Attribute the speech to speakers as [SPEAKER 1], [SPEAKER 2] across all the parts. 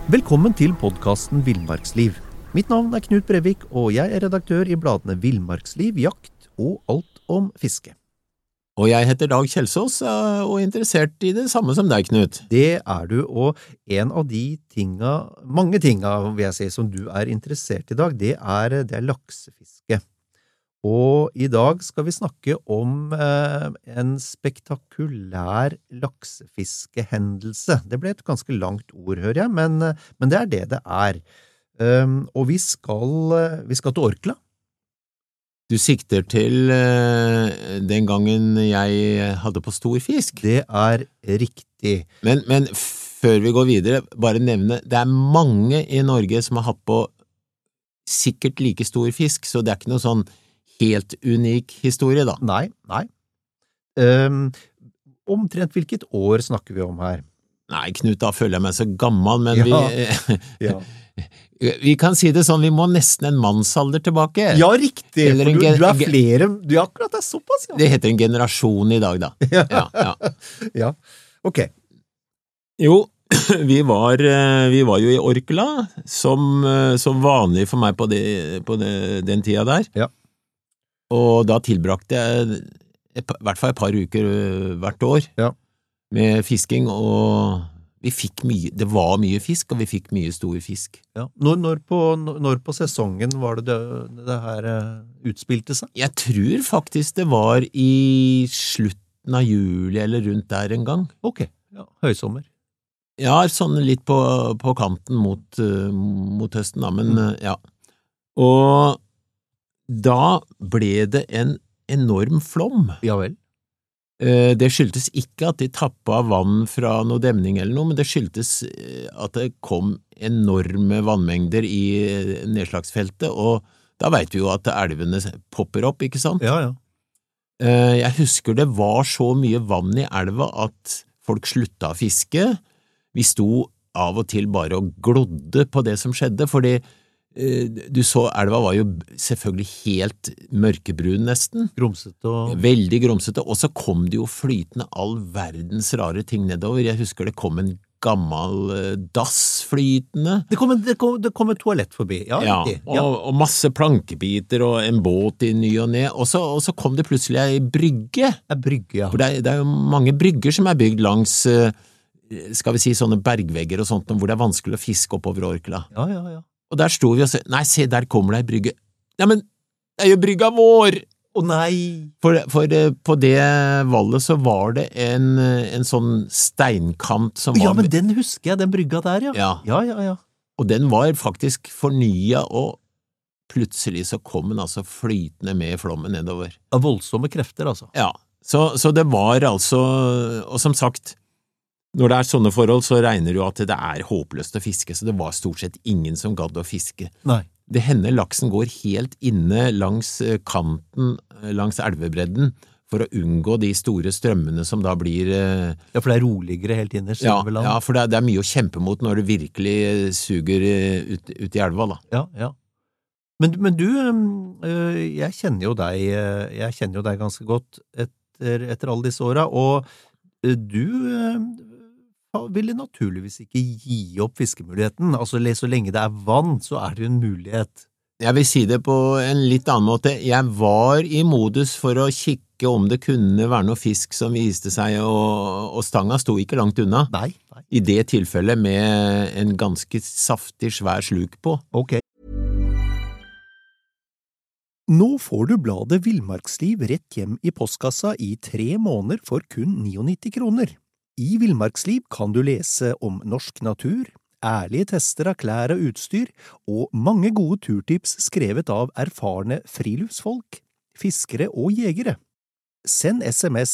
[SPEAKER 1] Velkommen til podcasten Villmarksliv. Mitt navn Knut Brevik, og jeg redaktør i bladene Villmarksliv, Jakt og Alt om fiske.
[SPEAKER 2] Og jeg heter Dag Kjelsås, og er interessert i det samme som deg, Knut.
[SPEAKER 1] Det du, og en av de mange tinga, vil jeg si, som du interessert i dag, det er laksefiske. Og i dag skal vi snakke om en spektakulær laksefiskehendelse. Det ble et ganske langt ord, hører jeg, men det det er. Og vi skal til Orkla.
[SPEAKER 2] Du sikter til den gangen jeg hadde på stor fisk?
[SPEAKER 1] Det riktig.
[SPEAKER 2] Men før vi går videre, bare nevne, det mange i Norge som har hatt på sikkert like stor fisk, så det ikke noe sånn helt unik historie da.
[SPEAKER 1] Nei. Omtrent hvilket år snakker vi om her?
[SPEAKER 2] Nei, Knut, da føler jeg meg så gammel, men
[SPEAKER 1] ja.
[SPEAKER 2] Vi kan si det sånn, vi må nesten en mannsalder tilbake.
[SPEAKER 1] Ja, riktig, for du flere, du akkurat såpass, ja.
[SPEAKER 2] Det heter en generasjon i dag, da.
[SPEAKER 1] Ja, ok.
[SPEAKER 2] Jo, vi var jo i Orkla, som vanlig for meg på den tida der.
[SPEAKER 1] Ja.
[SPEAKER 2] Og da tilbrakte jeg i hvert fall et par uker hvert år med fisking, og vi fikk det var mye fisk, og vi fikk mye stor fisk.
[SPEAKER 1] Ja. Når på sesongen var det her utspilte seg? Jeg
[SPEAKER 2] tror faktisk det var i slutten av juli, eller rundt der en gang.
[SPEAKER 1] Ok, ja, høysommer.
[SPEAKER 2] Ja, sånn litt på kanten mot høsten da, men ja. Og da ble det en enorm flom.
[SPEAKER 1] Ja vel.
[SPEAKER 2] Det skyldtes ikke at de tappet av vann fra noe demning eller noe, men det skyldtes at det kom enorme vannmengder i nedslagsfeltet, og da vet vi jo at elvene popper opp, ikke sant?
[SPEAKER 1] Ja.
[SPEAKER 2] Jeg husker det var så mye vann i elva at folk slutta å fiske. Vi sto av og til bare og glodde på det som skjedde, fordi du så, elva var jo selvfølgelig helt mørkebrun nesten.
[SPEAKER 1] Grumsete
[SPEAKER 2] Veldig grumsete, og så kom det jo flytende all verdens rare ting nedover. Jeg husker det kom en gammel dass flytende.
[SPEAKER 1] Det kom et toalett forbi, ja.
[SPEAKER 2] Og masse plankebiter og en båt i ny og ned, og så kom det plutselig ei brygge.
[SPEAKER 1] En brygge, ja.
[SPEAKER 2] For det jo mange brygger som bygd langs, skal vi si, sånne bergvegger og sånt, hvor det vanskelig å fiske oppover Orkla.
[SPEAKER 1] Ja.
[SPEAKER 2] Og der sto vi og sa, nei, se, der kommer det ei brygge. Ja, men det jo brygga vår!
[SPEAKER 1] Å nei!
[SPEAKER 2] For på det vallet så var det en sånn steinkant som var...
[SPEAKER 1] Ja, men den husker jeg, den brygga der, ja. Ja.
[SPEAKER 2] Og den var faktisk fornya, og plutselig så kom den altså flytende med flommen nedover.
[SPEAKER 1] Av voldsomme krefter, altså.
[SPEAKER 2] Ja, så det var altså, og som sagt, når det sånne forhold, så regner du at det håpløst å fiske, så det var stort sett ingen som gadd å fiske.
[SPEAKER 1] Nei.
[SPEAKER 2] Det hender laksen går helt inne langs kanten, langs elvebredden, for å unngå de store strømmene som da blir...
[SPEAKER 1] Ja, for det roligere helt innerst.
[SPEAKER 2] Ja, for det mye å kjempe mot når det virkelig suger ut i elva, da.
[SPEAKER 1] Ja. Men du, jeg kjenner jo deg ganske godt etter alle disse årene, og du ville naturligvis ikke gi opp fiskemuligheten. Altså, så lenge det vann, så det jo en mulighet.
[SPEAKER 2] Jeg vil si det på en litt annen måte. Jeg var i modus for å kikke om det kunne være noe fisk som viste seg, og stanga sto ikke langt unna.
[SPEAKER 1] Nei.
[SPEAKER 2] I det tilfellet med en ganske saftig, svær sluk på.
[SPEAKER 1] Ok. Nå får du bladet Villmarksliv rett hjem i postkassa i 3 måneder for kun 99 kroner. I Villmarksliv kan du lese om norsk natur, ærlige tester av klær og utstyr, og mange gode turtips skrevet av erfarne friluftsfolk, fiskere og jegere. Send SMS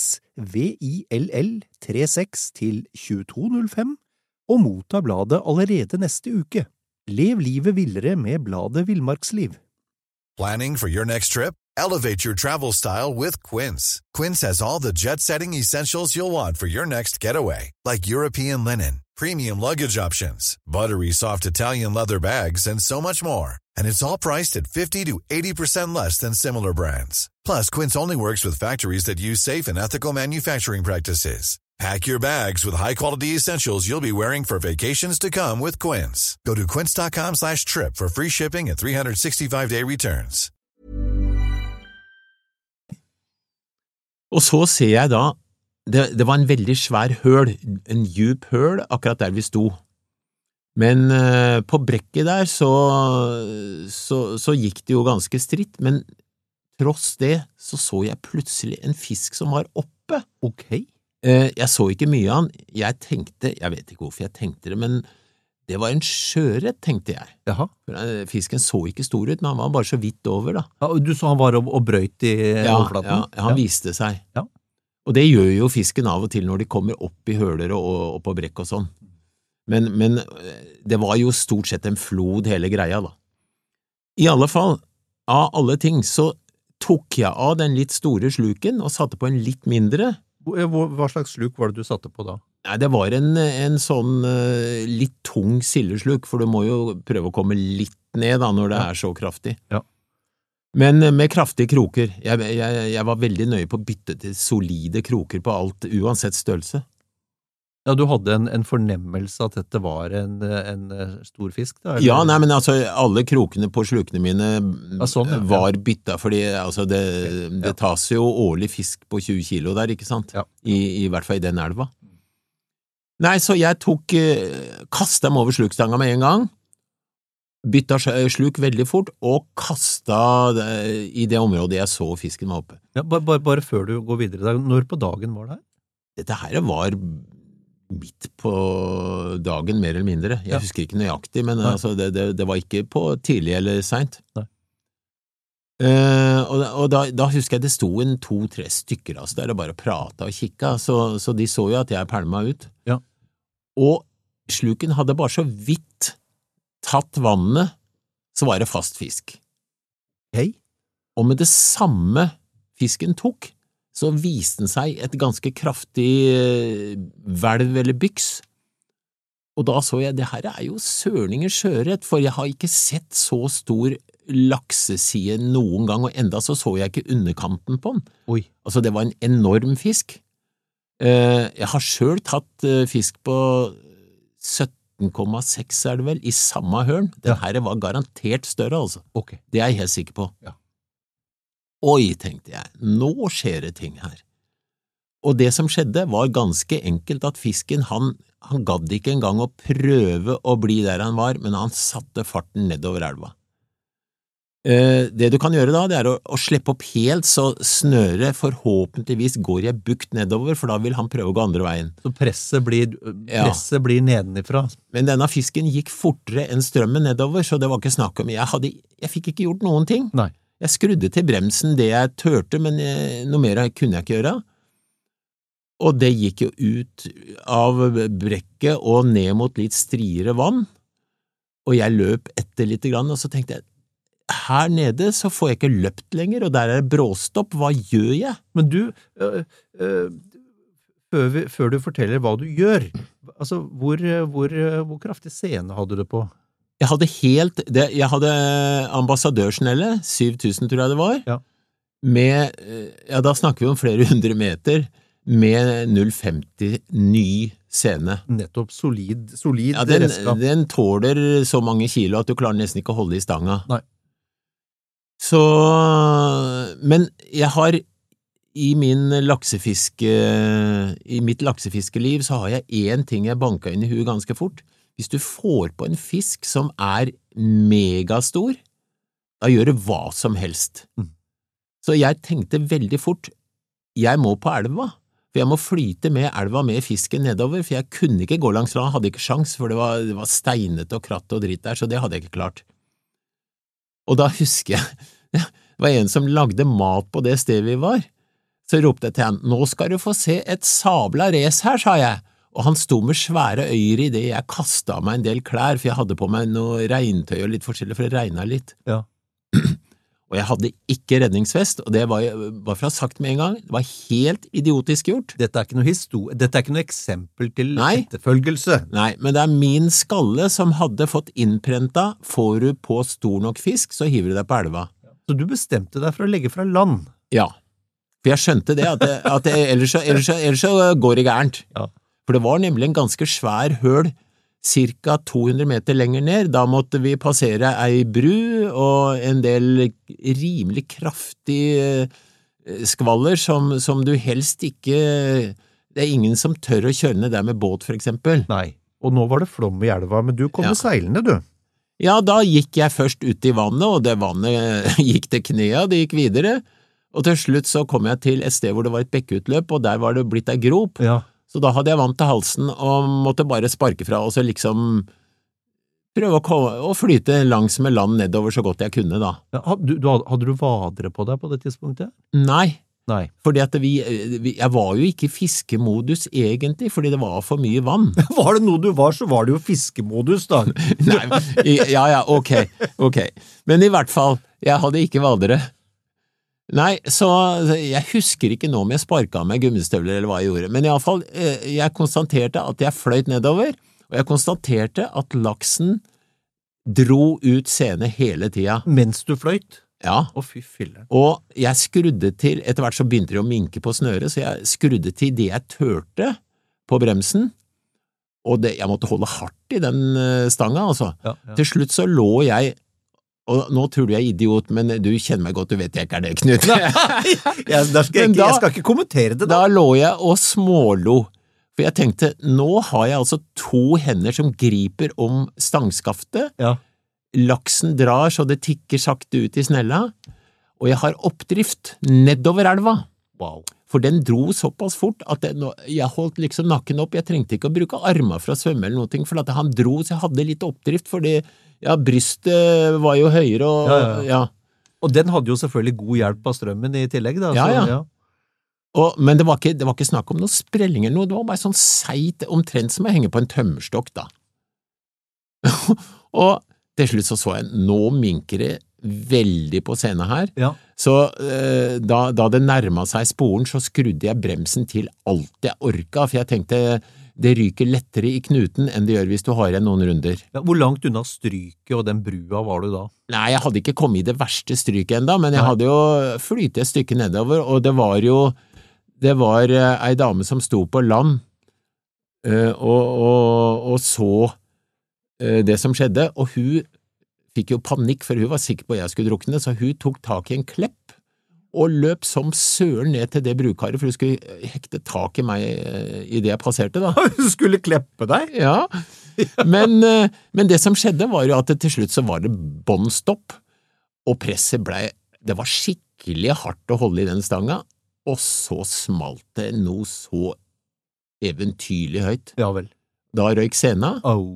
[SPEAKER 1] VILL36 til 2205 og motta bladet allerede neste uke. Lev livet villere med bladet Villmarksliv.
[SPEAKER 3] Planning for your next trip? Elevate your travel style with Quince. Quince has all the jet-setting essentials you'll want for your next getaway, like European linen, premium luggage options, buttery soft Italian leather bags, and so much more. And it's all priced at 50 to 80% less than similar brands. Plus, Quince only works with factories that use safe and ethical manufacturing practices. Pack your bags with high-quality essentials you'll be wearing for vacations to come with Quince. Go to quince.com/trip for free shipping and 365-day returns.
[SPEAKER 2] Og så ser jeg da, det var en veldig svær høl, en djup høl akkurat der vi sto. Men på brekket der så gikk det jo ganske stritt, men tross det så jeg plutselig en fisk som var oppe.
[SPEAKER 1] Ok.
[SPEAKER 2] Jeg så ikke mye av han. Jeg vet ikke hvorfor jeg tenkte det, men det var en sjøørret, tenkte jeg.
[SPEAKER 1] Jaha.
[SPEAKER 2] Fisken så ikke stor ut, men han var bare så vidt over da.
[SPEAKER 1] Ja, du så han var og brøyt i overflaten?
[SPEAKER 2] Ja, han viste seg.
[SPEAKER 1] Ja.
[SPEAKER 2] Og det gjør jo fisken av og til når de kommer opp i høler og på brekk og sånn. Men det var jo stort sett en flod hele greia da. I alle fall, av alle ting, så tok jeg av den litt store sluken og satte på en litt mindre.
[SPEAKER 1] Hva slags sluk var det du satte på da?
[SPEAKER 2] Nei, det var en sånn litt tung sildesluk, for du må jo prøve å komme litt ned da når det er så kraftig.
[SPEAKER 1] Ja.
[SPEAKER 2] Men med kraftige kroker. Jeg var veldig nøye på å bytte til solide kroker på alt, uansett størrelse.
[SPEAKER 1] Ja, du hadde en fornemmelse at dette var en stor fisk da? Eller?
[SPEAKER 2] Ja, nei, men altså, alle krokene på slukene mine var bytta, fordi altså, det tas jo årlig fisk på 20 kilo der, ikke sant? Ja. I hvert fall i den elva. Nei, så jeg kastet dem over slukstanga med en gang, bytta sluk veldig fort, og kastet i det området jeg så fisken var oppe.
[SPEAKER 1] Ja, bare før du går videre, når på dagen var det her?
[SPEAKER 2] Dette her var midt på dagen, mer eller mindre. Jeg husker ikke nøyaktig, men altså, det var ikke på tidlig eller sent.
[SPEAKER 1] Nei.
[SPEAKER 2] Og da husker jeg det sto 2-3 stykker altså, der og bare pratet og kikket, så de så jo at jeg pælma ut.
[SPEAKER 1] Ja.
[SPEAKER 2] Og sluken hadde bare så vidt tatt vannet, så var det fast fisk.
[SPEAKER 1] Hei.
[SPEAKER 2] Og med det samme fisken tok, så viste den seg et ganske kraftig hvelv eller byks. Og da så jeg, det her er jo sørninger sjøørret, for jeg har ikke sett så stor lakseside noen gang, og enda så jeg ikke underkanten på den.
[SPEAKER 1] Oi.
[SPEAKER 2] Altså, det var en enorm fisk. Jeg har selv tatt fisk på 17,6 er det vel, i samme hørn. Den her var garantert større, altså.
[SPEAKER 1] Okay.
[SPEAKER 2] Det er jeg helt sikker på.
[SPEAKER 1] Ja.
[SPEAKER 2] Oi, tenkte jeg, nå skjer det ting her. Og det som skjedde var ganske enkelt at fisken, han gadd ikke engang å prøve å bli der han var, men han satte farten nedover elva. Det du kan gjøre da, det er å slippe opp helt, så snøret forhåpentligvis går jeg bukt nedover, for da vil han prøve å gå andre veien.
[SPEAKER 1] Så presset blir nedenifra. Men
[SPEAKER 2] denne fisken gikk fortere enn strømmen nedover, så det var ikke snakk om. Jeg fikk ikke gjort noen ting.
[SPEAKER 1] Nei.
[SPEAKER 2] Jeg skrudde til bremsen det jeg tørte, men noe mer kunne jeg ikke gjøre. Og det gikk jo ut av brekket og ned mot litt striere vann, og jeg løp etter litt grann, og så tenkte jeg, her nede så får jeg ikke løpt lenger, og der er det bråstopp, hva gjør jeg? Men du,
[SPEAKER 1] før du forteller hva du gjør, altså hvor kraftig scene hadde du på?
[SPEAKER 2] Jeg hadde ambassadørsnelle, 7000 tror jeg det var, med, da snakker vi om flere hundre meter, med 0,50 ny scene.
[SPEAKER 1] Nettopp, solid redskap.
[SPEAKER 2] Den tåler så mange kilo at du klarer nesten ikke å holde i stanga.
[SPEAKER 1] Nei.
[SPEAKER 2] Så, men jeg har i mitt laksefiskeliv så har jeg en ting jeg banket inn i huet ganske fort. Hvis du får på en fisk som er megastor, da gjør det hva som helst. Så jeg tenkte veldig fort, jeg må på elva, for jeg må flyte med elva med fisken nedover, for jeg kunne ikke gå langs land, hadde ikke sjans, for det var steinete og kratt og dritt der, så det hadde jeg ikke klart. Og da husker jeg, det var en som lagde mat på det stedet vi var, så ropte jeg til han, nå skal du få se et sabla race her, sa jeg, og han sto med svære øyer i det jeg kastet av meg en del klær, for jeg hadde på meg noe regntøy og litt forskjellig, for det regnet litt.
[SPEAKER 1] Ja.
[SPEAKER 2] Og jeg hadde ikke redningsvest, og det var bare for å ha sagt med en gang, det var helt idiotisk gjort.
[SPEAKER 1] Dette er ikke noe eksempel til etterfølgelse.
[SPEAKER 2] Nei, men det er min skalle som hadde fått innprentet, får du på stor nok fisk, så hiver du deg på elva.
[SPEAKER 1] Så du bestemte deg for å legge fra land?
[SPEAKER 2] Ja, For jeg skjønte det, ellers så går det gærent.
[SPEAKER 1] Ja.
[SPEAKER 2] For det var nemlig en ganske svær høl, cirka 200 meter lenger ned. Da måtte vi passere ei bru og en del rimelig kraftig skvaller som du helst ikke, det ingen som tør å kjøre ned der med båt for eksempel.
[SPEAKER 1] Nei, og nå var det flom i elva, men du kom med seilene, du.
[SPEAKER 2] Ja, da gikk jeg først ut i vannet, og det vannet gikk til knea, det gikk videre, og til slutt så kom jeg til et sted hvor det var et bekkutløp, og der var det blitt ei grop,
[SPEAKER 1] Ja.
[SPEAKER 2] så da hadde jeg vann til halsen og måtte bare sparke fra, og så liksom prøve å flyte langs med land nedover så godt jeg kunne da.
[SPEAKER 1] Ja, hadde du vadere på deg på det tidspunktet?
[SPEAKER 2] Nei,
[SPEAKER 1] Nei.
[SPEAKER 2] fordi at jeg var jo ikke i fiskemodus egentlig, fordi det var for mye vann.
[SPEAKER 1] Var det noe du var, så var det jo fiskemodus da.
[SPEAKER 2] Nei, ja, ok. Men i hvert fall, jeg hadde ikke vadere. Nei, så jeg husker ikke nå om jeg sparket av meg gummistøvler eller hva jeg gjorde, men i alle fall, jeg konstaterte at jeg fløyt nedover, og jeg konstaterte at laksen dro ut sene hele tida.
[SPEAKER 1] Mens du fløyt?
[SPEAKER 2] Ja.
[SPEAKER 1] Å, fy filler.
[SPEAKER 2] Og jeg skrudde til, etter hvert så begynte det å minke på snøret, så jeg skrudde til det jeg tørte på bremsen, og jeg måtte holde hardt i den stanga, altså.
[SPEAKER 1] Ja.
[SPEAKER 2] Til slutt så lå jeg, og nå tror du jeg er idiot, men du kjenner meg godt, du vet jeg ikke er det, Knut.
[SPEAKER 1] Jeg skal ikke kommentere det da.
[SPEAKER 2] Da lå jeg og smålo, for jeg tenkte, nå har jeg altså 2 hender som griper om stangskaftet,
[SPEAKER 1] Ja.
[SPEAKER 2] laksen drar så det tikker sakte ut i snella, og jeg har oppdrift nedover elva.
[SPEAKER 1] Wow.
[SPEAKER 2] For den dro såpass fort at jeg holdt liksom nakken opp, jeg trengte ikke å bruke armer for å svømme eller noe, for at han dro så jeg hadde litt oppdrift, fordi brystet var jo høyere, og ja.
[SPEAKER 1] Og den hadde jo selvfølgelig god hjelp av strømmen i tillegg da.
[SPEAKER 2] Ja. Men det var ikke snakk om noe sprelling eller noe, det var bare sånn seigt, omtrent som å henge på en tømmerstokk da. Og til slutt så jeg, nå minker det veldig på scenen her,
[SPEAKER 1] Ja.
[SPEAKER 2] så da det nærmet seg sporen, så skrudde jeg bremsen til alt jeg orket, for jeg tenkte det ryker lettere i knuten enn det gjør hvis du har igjen noen runder.
[SPEAKER 1] Ja, hvor langt unna stryket og den brua var du da?
[SPEAKER 2] Nei, jeg hadde ikke kommet i det verste stryket enda, men jeg hadde jo flytet et stykke nedover, og det var ei dame som sto på land og så det som skjedde, og hun fikk jo panikk, for hun var sikker på at jeg skulle drukne, så hun tok tak i en klepp og løp som søren ned til det brukaret, for hun skulle hekte tak i meg i det jeg passerte da.
[SPEAKER 1] Hun skulle kleppe deg?
[SPEAKER 2] Ja, men det som skjedde var jo at til slutt så var det båndstopp, og presset det var skikkelig hardt å holde i den stanga, og så smalt det noe så eventyrlig høyt.
[SPEAKER 1] Ja vel.
[SPEAKER 2] Da røyk sena,
[SPEAKER 1] Au.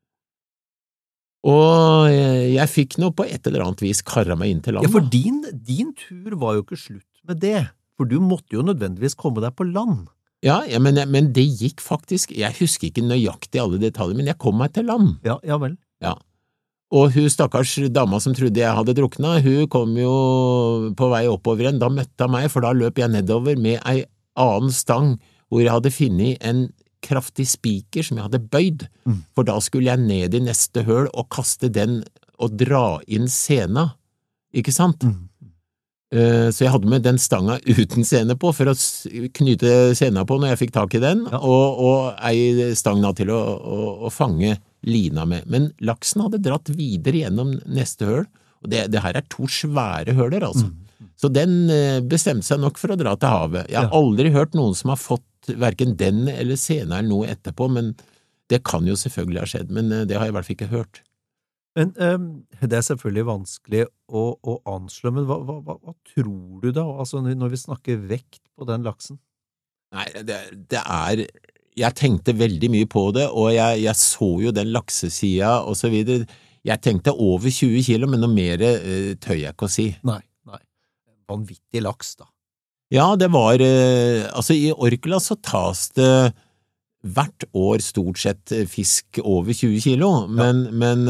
[SPEAKER 2] og jeg fikk noe på et eller annet vis karret meg inn til land.
[SPEAKER 1] Ja, for din tur var jo ikke slutt med det, for du måtte jo nødvendigvis komme deg på land.
[SPEAKER 2] Ja, men det gikk faktisk, jeg husker ikke nøyaktig alle detaljer, men jeg kom meg til land.
[SPEAKER 1] Ja vel.
[SPEAKER 2] Ja. Og hun stakkars dama som trodde jeg hadde drukna, hun kom jo på vei oppover igjen, da møtte hun meg, for da løp jeg nedover med ei annen stang, hvor jeg hadde funnet en kraftig spiker som jeg hadde bøyd, for da skulle jeg ned i neste høl og kaste den og dra inn sena, ikke sant? Så jeg hadde med den stanga uten sene på for å knyte sena på når jeg fikk tak i den, og ei stang da til å fange lina med. Men laksen hadde dratt videre gjennom neste høl, og det her 2 svære høler altså. Så den bestemte seg nok for å dra til havet. Jeg har aldri hørt noen som har fått hverken den eller sena eller noe etterpå, men det kan jo selvfølgelig ha skjedd, men det har jeg i hvert fall ikke hørt.
[SPEAKER 1] Men det selvfølgelig vanskelig å anslå, men hva tror du da, altså når vi snakker vekt på den laksen?
[SPEAKER 2] Nei, jeg tenkte veldig mye på det, og jeg så jo den laksesida og så videre. Jeg tenkte over 20 kilo, men noe mer tør jeg ikke å si.
[SPEAKER 1] Nei. Vanvittig laks da.
[SPEAKER 2] Ja, det var, altså i Orkla så tas det hvert år stort sett fisk over 20 kilo, men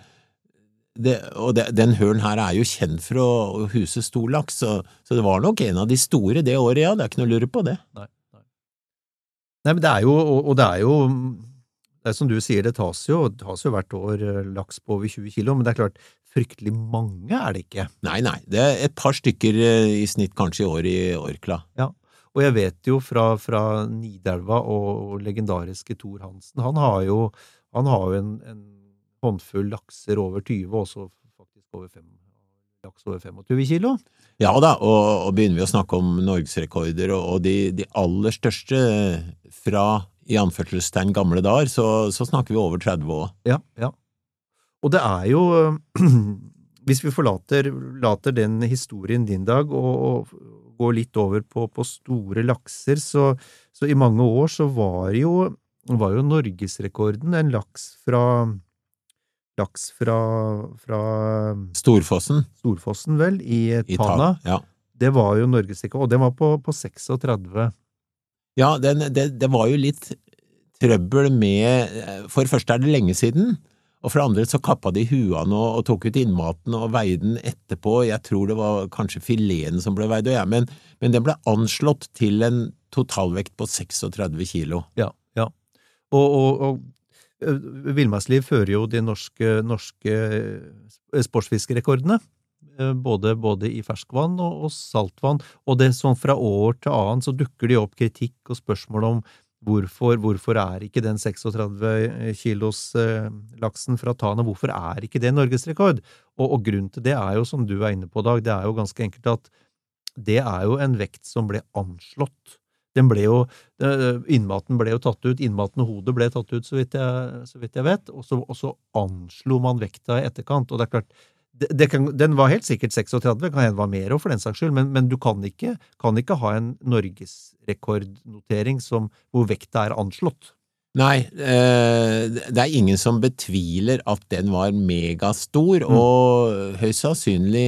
[SPEAKER 2] den hølen her jo kjent for å huse stor laks, så det var nok en av de store det året, ja, det ikke noe å lure på det.
[SPEAKER 1] Nei, men det jo Det som du sier, det tas jo hvert år laks på over 20 kilo, men det klart, fryktelig mange det ikke.
[SPEAKER 2] Nei, det et par stykker i snitt kanskje i år i Orkla.
[SPEAKER 1] Ja, og jeg vet jo fra Nidelva og legendariske Thor Hansen, han har jo en håndfull lakser over 20, og også faktisk laks over 25 kilo.
[SPEAKER 2] Ja da, og begynner vi å snakke om norgesrekorder, og de aller største fra i anførselstegn gamle dager, så snakker vi over 30 år.
[SPEAKER 1] Ja. Og det jo, hvis vi forlater den historien din dag, og går litt over på store lakser, så i mange år så var jo norgesrekorden en laks fra Storfossen vel, i Tana.
[SPEAKER 2] Ja.
[SPEAKER 1] Det var jo norgesrekord, og den var på 36.
[SPEAKER 2] Ja, det var jo litt trøbbel med, for det første det lenge siden, og for det andre så kappet de huene og tok ut innmaten og veide den etterpå. Jeg tror det var kanskje fileten som ble veid, men den ble anslått til en totalvekt på 36 kilo.
[SPEAKER 1] Ja. Og Villmarksliv fører jo de norske sportsfiskerekordene, både i ferskvann og saltvann, og det sånn fra år til annen så dukker de opp kritikk og spørsmål om hvorfor ikke den 36 kilos laksen fra Tana, hvorfor ikke det norgesrekord? Og grunnen til det jo, som du inne på, Dag, det jo ganske enkelt at det jo en vekt som ble anslått. Innmaten ble jo tatt ut, innmaten og hodet ble tatt ut, så vidt jeg vet, og så anslo man vekta i etterkant, og det klart, den var helt sikkert 36, kan hende var mer for den saks skyld, men du kan ikke ha en norgesrekordnotering hvor vekta anslått.
[SPEAKER 2] Nei, det ingen som betviler at den var megastor, og høyst sannsynlig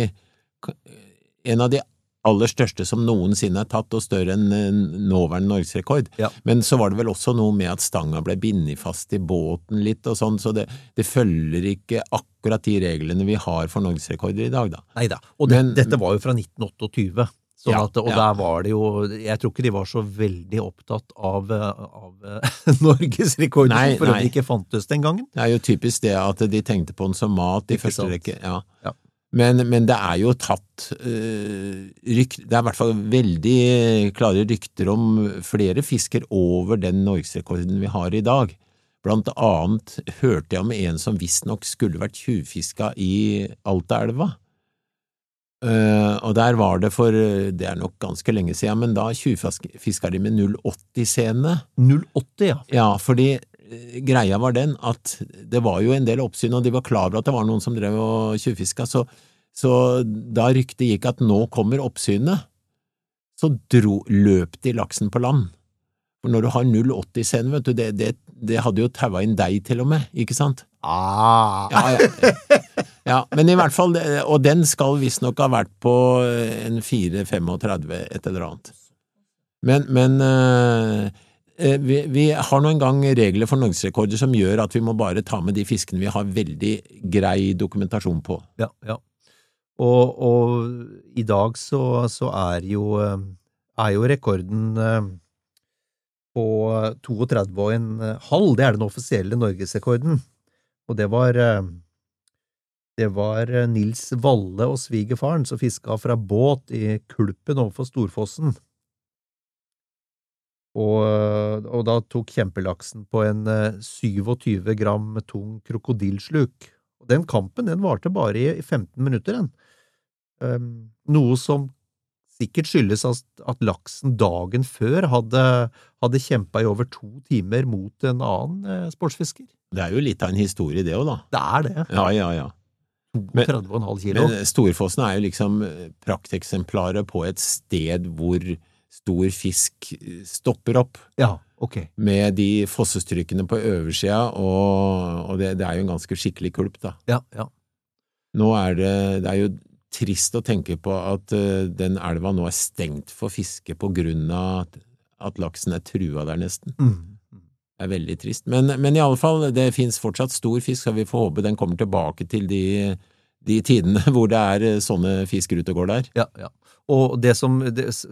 [SPEAKER 2] en av de aller største som noensinne tatt, og større enn nåværende norgesrekord. Ja. Men så var det vel også noe med at stanga ble bindet fast i båten litt, og sånn, så det følger ikke akkurat de reglene vi har for norgesrekorder i dag, da.
[SPEAKER 1] Neida, og dette var jo fra 1928, der var det jo, jeg tror ikke de var så veldig opptatt av norgesrekorder, for at de ikke fantes den gangen.
[SPEAKER 2] Det jo typisk det at de tenkte på den som mat i første rekke. Ja. Men det jo tatt det I hvert fall veldig klare rykter om flere fisker over den norgesrekorden vi har i dag. Blant annet hørte jeg om en som visstnok skulle vært tjuvfiska i Altaelva. Og der var det det nok ganske lenge siden, men da tjuvfiska de med 0,80-scene.
[SPEAKER 1] 0,80, ja.
[SPEAKER 2] Ja, fordi greia var den at det var jo en del oppsyn, og de var klar over at det var noen som drev og tjuvfiska, så da ryktet gikk at nå kommer oppsynet, så løp de laksen på land. For når du har 0,80-scene, vet du, det hadde jo taua inn deg til og med, ikke sant? Ja, men i hvert fall, og den skal visstnok ha vært på en 4,35 et eller annet. Men vi har nå en gang regler for norgesrekorder som gjør at vi må bare ta med de fiskene vi har veldig grei dokumentasjon på.
[SPEAKER 1] Ja. Og i dag så jo rekorden på 32,5, det den offisielle norgesrekorden, og det var Nils Valle og svigerfaren som fisket fra båt i Kulpen overfor Storfossen. Og da tok kjempelaksen på en 27 gram tung krokodilsluk. Og den kampen, den varte bare i 15 minutter. Noe som sikkert skyldes at laksen dagen før hadde kjempet i over 2 timer mot en annen sportsfisker.
[SPEAKER 2] Det jo litt av en historie det også, da.
[SPEAKER 1] Det det.
[SPEAKER 2] Ja.
[SPEAKER 1] 32,5 kilo.
[SPEAKER 2] Men Storfossen jo liksom prakteksemplaret på et sted hvor stor fisk stopper opp.
[SPEAKER 1] Ja, ok.
[SPEAKER 2] Med de fossestrykkene på øversida, og det jo en ganske skikkelig kulp, da.
[SPEAKER 1] Ja.
[SPEAKER 2] Nå det jo trist å tenke på at den elva nå stengt for fiske på grunn av at laksen trua der nesten. Det veldig trist. Men i alle fall, det finnes fortsatt stor fisk, så vi får håpe den kommer tilbake til de tidene hvor det sånne fisk ute og går der.
[SPEAKER 1] Ja. Og det som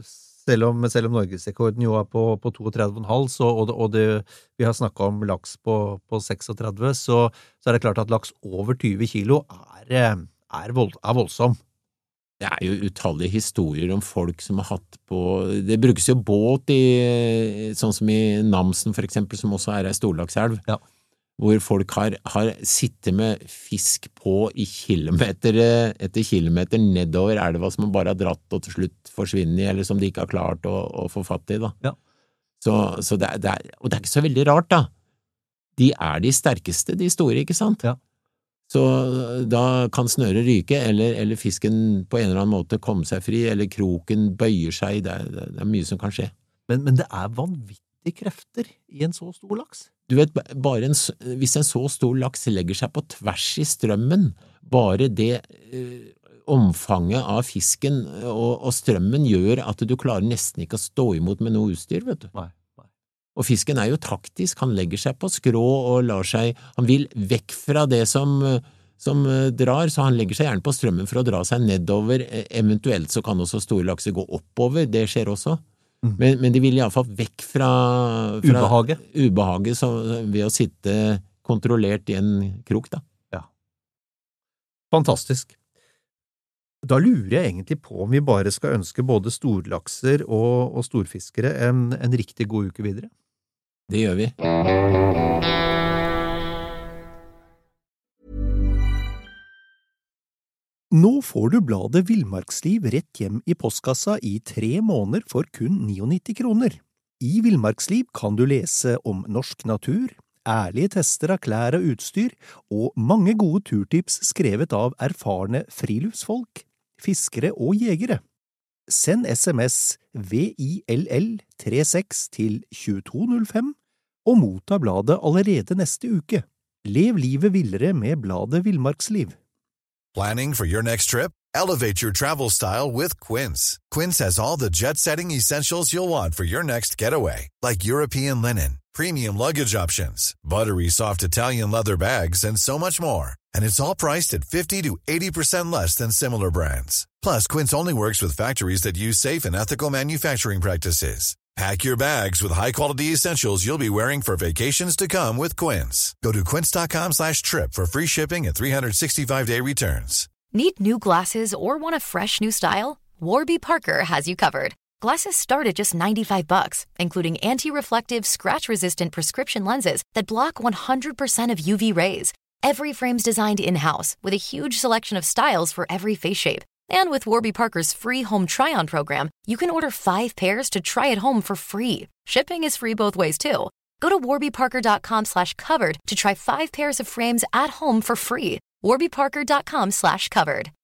[SPEAKER 1] Selv om Norgesrekorden jo er på 32,5, vi har snakket om laks på 36, så er det klart at laks over 20 kilo er voldsom.
[SPEAKER 2] Det er jo utallige historier om folk som har hatt på, det brukes jo båt sånn som i Namsen for eksempel, som også er en storlakselv. Ja. Hvor folk har sittet med fisk på i kilometer etter kilometer nedover elva som man bare har dratt og til slutt forsvinner i, eller som de ikke har klart å få fatt i. Da. Ja. Så det er, og det er ikke så veldig rart da. De er de sterkeste, de store, ikke sant? Ja. Så da kan snøret ryke, eller fisken på en eller annen måte komme seg fri, eller kroken bøyer seg, det er mye som kan skje.
[SPEAKER 1] Men det er vanvittige krefter i en så stor laks.
[SPEAKER 2] Du vet, hvis en så stor laks legger seg på tvers i strømmen, bare det omfanget av fisken og strømmen gjør at du klarer nesten ikke å stå imot med noe utstyr, vet du. Nei. Og fisken er jo taktisk, han legger seg på skrå og han vil vekk fra det som drar, så han legger seg gjerne på strømmen for å dra seg nedover, eventuelt så kan også store lakser gå oppover, det skjer også. Men de vil i alle fall vekk fra ubehaget ved å sitte kontrollert i en krok da.
[SPEAKER 1] Ja. Fantastisk. Da lurer jeg egentlig på om vi bare skal ønske både storlakser og storfiskere en riktig god uke videre.
[SPEAKER 2] Det gjør vi.
[SPEAKER 1] Nå får du bladet Villmarksliv rett hjem i postkassa i 3 måneder for kun 99 kroner. I Villmarksliv kan du lese om norsk natur, ærlige tester av klær og utstyr, og mange gode turtips skrevet av erfarne friluftsfolk, fiskere og jegere. Send SMS VILL36 til 2205 og motta bladet allerede neste uke. Lev livet villere med bladet Villmarksliv.
[SPEAKER 3] Planning for your next trip? Elevate your travel style with Quince. Quince has all the jet-setting essentials you'll want for your next getaway, like European linen, premium luggage options, buttery soft Italian leather bags, and so much more. And it's all priced at 50 to 80% less than similar brands. Plus, Quince only works with factories that use safe and ethical manufacturing practices. Pack your bags with high-quality essentials you'll be wearing for vacations to come with Quince. Go to quince.com/trip for free shipping and 365-day returns.
[SPEAKER 4] Need new glasses or want a fresh new style? Warby Parker has you covered. Glasses start at just $95, including anti-reflective, scratch-resistant prescription lenses that block 100% of UV rays. Every frame's designed in-house with a huge selection of styles for every face shape. And with Warby Parker's free home try-on program, you can order 5 pairs to try at home for free. Shipping is free both ways, too. Go to warbyparker.com/covered to try 5 pairs of frames at home for free. warbyparker.com/covered.